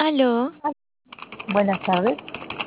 Aló, Buenas tardes.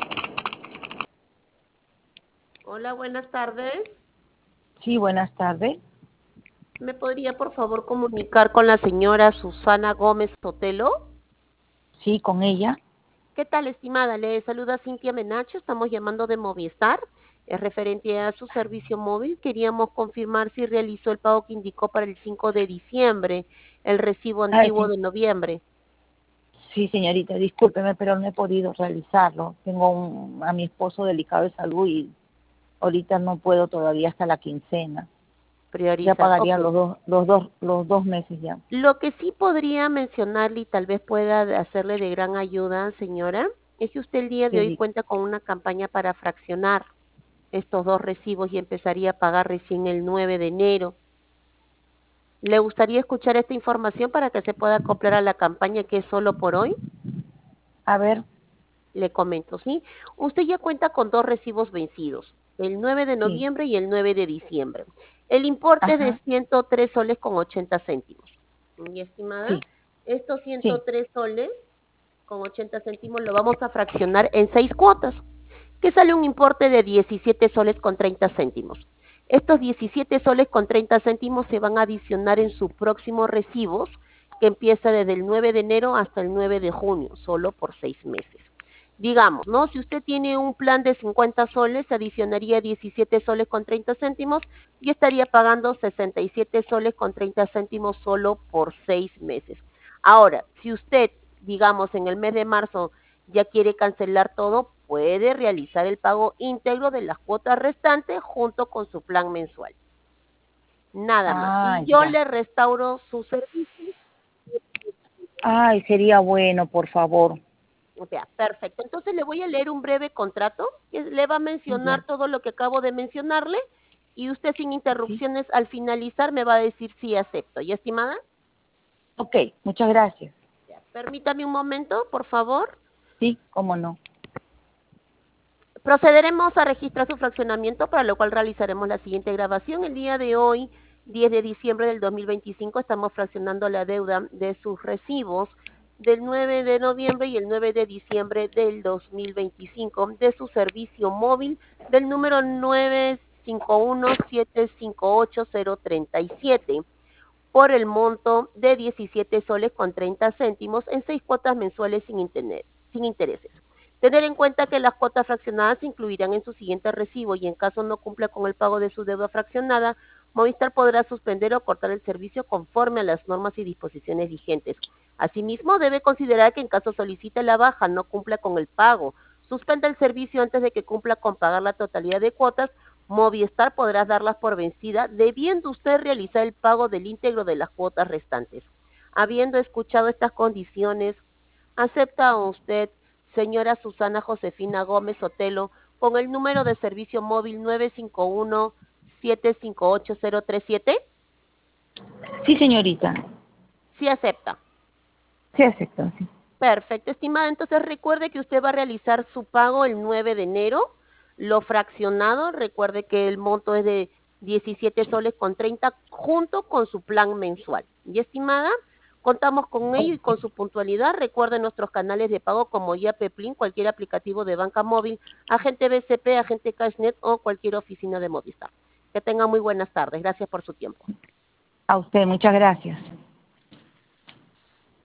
Hola, buenas tardes. Sí, buenas tardes. ¿Me podría, por favor, comunicar con la señora Susana Gómez Sotelo? Sí, con ella. ¿Qué tal, estimada? Le saluda Cintia Menacho. Estamos llamando de Movistar. Es referente a su servicio móvil. Queríamos confirmar si realizó el pago que indicó para el 5 de diciembre, el recibo Ay, antiguo sí, de noviembre. sí, señorita, discúlpeme, pero no he podido realizarlo. Tengo a mi esposo delicado de salud y ahorita no puedo todavía hasta la quincena. Ya Priorizar. pagaría Ok. los dos meses ya. Lo que sí podría mencionarle y tal vez pueda hacerle de gran ayuda, señora, es que usted el día de Sí, hoy cuenta con una campaña para fraccionar estos dos recibos y empezaría a pagar recién el 9 de enero. ¿Le gustaría escuchar esta información para que se pueda acoplar a la campaña que es solo por hoy? a ver, Le comento, ¿sí? Usted ya cuenta con dos recibos vencidos, el 9 de sí, noviembre y el 9 de diciembre. El importe de ajá, 103 soles con 80 céntimos. Mi estimada, sí, estos sí, 103 soles con 80 céntimos lo vamos a fraccionar en 6 cuotas, que sale un importe de 17 soles con 30 céntimos. Estos 17 soles con 30 céntimos se van a adicionar en sus próximos recibos, que empieza desde el 9 de enero hasta el 9 de junio, solo por 6 meses. Digamos, ¿no? Si usted tiene un plan de 50 soles, se adicionaría 17 soles con 30 céntimos y estaría pagando 67 soles con 30 céntimos solo por 6 meses. Ahora, si usted, digamos, en el mes de marzo ya quiere cancelar todo, puede realizar el pago íntegro de las cuotas restantes junto con su plan mensual. Nada más. ah, Y yo ya. le restauro su servicio. Ay, sería bueno, por favor. O sea, perfecto. Entonces le voy a leer un breve contrato que le va a mencionar Ya, todo lo que acabo de mencionarle y usted sin sí. interrupciones al finalizar me va a decir si acepto. ¿Y estimada? Ok, muchas gracias. Ya, permítame un momento, por favor. Sí, cómo no. Procederemos a registrar su fraccionamiento, para lo cual realizaremos la siguiente grabación. El día de hoy, 10 de diciembre del 2025, estamos fraccionando la deuda de sus recibos del 9 de noviembre y el 9 de diciembre del 2025 de su servicio móvil del número 951758037 por el monto de 17 soles con 30 céntimos en 6 cuotas mensuales sin intereses. Tener en cuenta que las cuotas fraccionadas se incluirán en su siguiente recibo y en caso no cumpla con el pago de su deuda fraccionada, Movistar podrá suspender o cortar el servicio conforme a las normas y disposiciones vigentes. Asimismo, debe considerar que en caso solicite la baja, no cumpla con el pago, suspenda el servicio antes de que cumpla con pagar la totalidad de cuotas, Movistar podrá darlas por vencida, debiendo usted realizar el pago del íntegro de las cuotas restantes. Habiendo escuchado estas condiciones, ¿acepta usted, señora Susana Josefina Gómez Sotelo, con el número de servicio móvil 951-758-037? Sí, señorita. Sí acepta. Sí, acepto, sí. Perfecto, estimada. Entonces recuerde que usted va a realizar su pago el 9 de enero, lo fraccionado. Recuerde que el monto es de 17 soles con 30 junto con su plan mensual. Y estimada, contamos con ello y con su puntualidad. Recuerde nuestros canales de pago como Yapeplin, cualquier aplicativo de banca móvil, agente BCP, agente Cashnet o cualquier oficina de Movistar. Que tenga muy buenas tardes. Gracias por su tiempo. A usted, muchas gracias.